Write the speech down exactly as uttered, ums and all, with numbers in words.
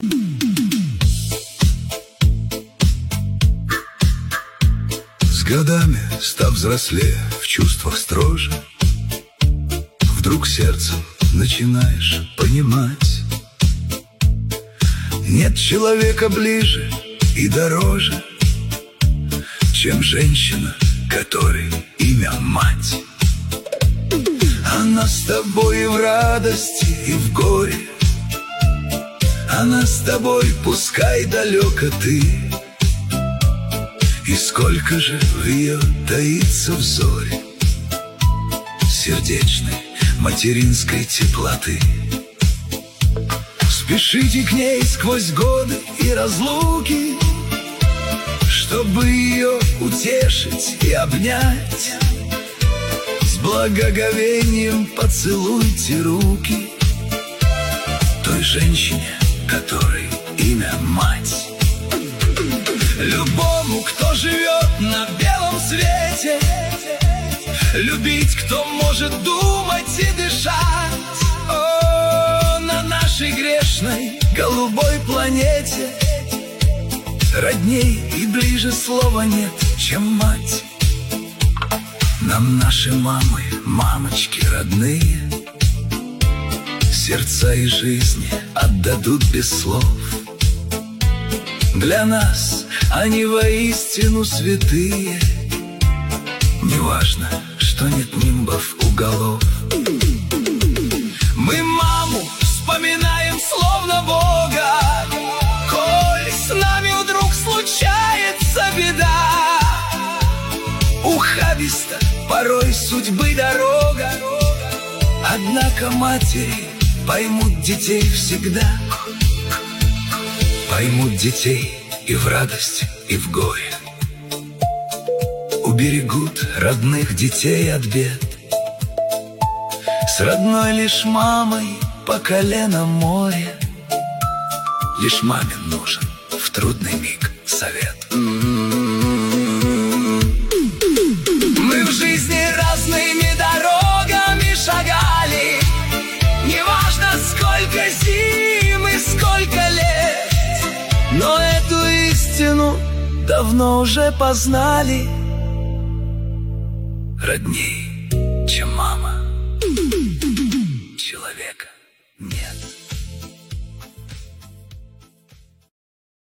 С годами, став взрослее, в чувствах строже, вдруг сердцем начинаешь понимать: нет человека ближе и дороже, чем женщина, которой имя мать. Она с тобой и в радости, и в горе. Она с тобой, пускай далеко ты. И сколько же в ее таится взоре сердечной материнской теплоты. Спешите к ней сквозь годы и разлуки, чтобы ее утешить и обнять. С благоговением поцелуйте руки той женщине, которой имя мать. Любому, кто живет на белом свете, любить, кто может думать и дышать. О, на нашей грешной голубой планете родней и ближе слова нет, чем мать. Нам наши мамы, мамочки родные, сердца и жизни отдадут без слов. Для нас они воистину святые. Неважно, что нет нимбов у голов. Мы маму вспоминаем словно Бога, коль с нами вдруг случается беда. Ухабиста порой судьбы дорога, однако матери поймут детей всегда. Поймут детей и в радость, и в горе. Уберегут родных детей от бед. С родной лишь мамой по колено море. Лишь маме нужен в трудный миг совет. Мы в жизни разными дорогами шагали. Неважно, сколько зим и сколько лет, но эту истину давно уже познали. Родней